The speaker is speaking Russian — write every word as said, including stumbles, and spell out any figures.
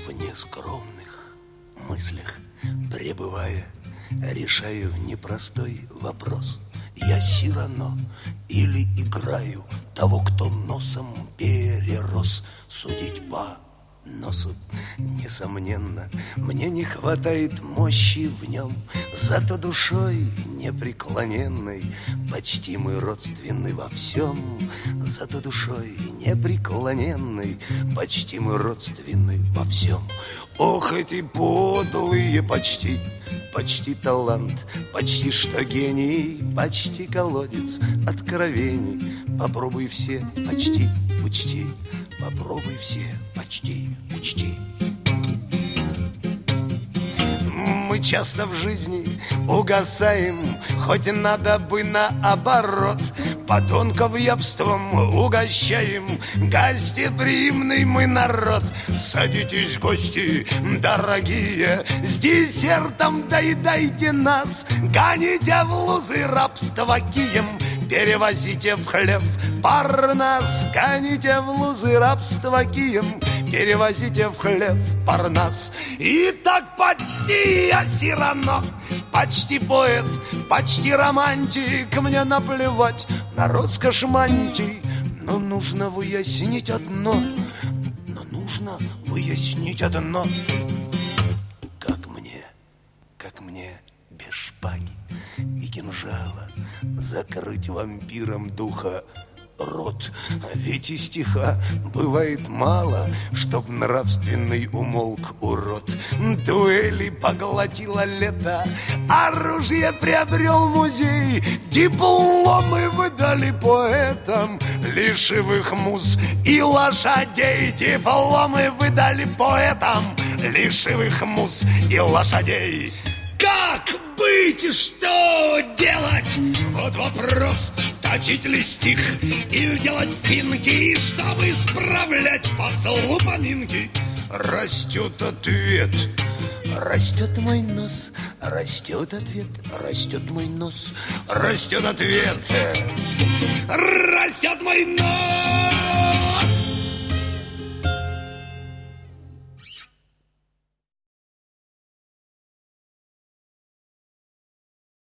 В нескромных мыслях пребывая, решаю непростой вопрос. Я Сирано или играю того, кто носом перерос? Судить по носу, несомненно, мне не хватает мощи в нем, зато душой непреклоненной почти мы родственны во всем. Зато душой непреклоненной почти мы родственны во всем. Ох, эти подлые почти, почти талант, почти что гений, почти колодец откровений. Попробуй все, почти, учти, попробуй все, почти, учти. Мы часто в жизни угасаем, хоть надо бы наоборот. Подонков явством угощаем, гостеприимный мы народ. Садитесь, гости дорогие, с десертом доедайте нас. Гоните в лузы рабства кием, перевозите в хлев Парнас. Гоните в лузы рабства кием, перевозите в хлев Парнас. И так почти я Сирано, почти поэт, почти романтик. Мне наплевать на роскошь мантий, но нужно выяснить одно, но нужно выяснить одно. Как мне, как мне без шпаги и кинжала закрыть вампиром духа рот? Ведь и стиха бывает мало, чтоб нравственный умолк урод. Дуэли поглотило лето, оружие приобрел музей, дипломы выдали поэтам, лишивых муз и лошадей. Дипломы выдали поэтам, лишивых муз и лошадей. Как быть, что делать? Вот вопрос. Точить ли стих или делать финки, чтобы исправлять по злу поминки? Растет ответ. Растет мой нос, растет ответ, растет мой нос, растет ответ. Растет мой нос.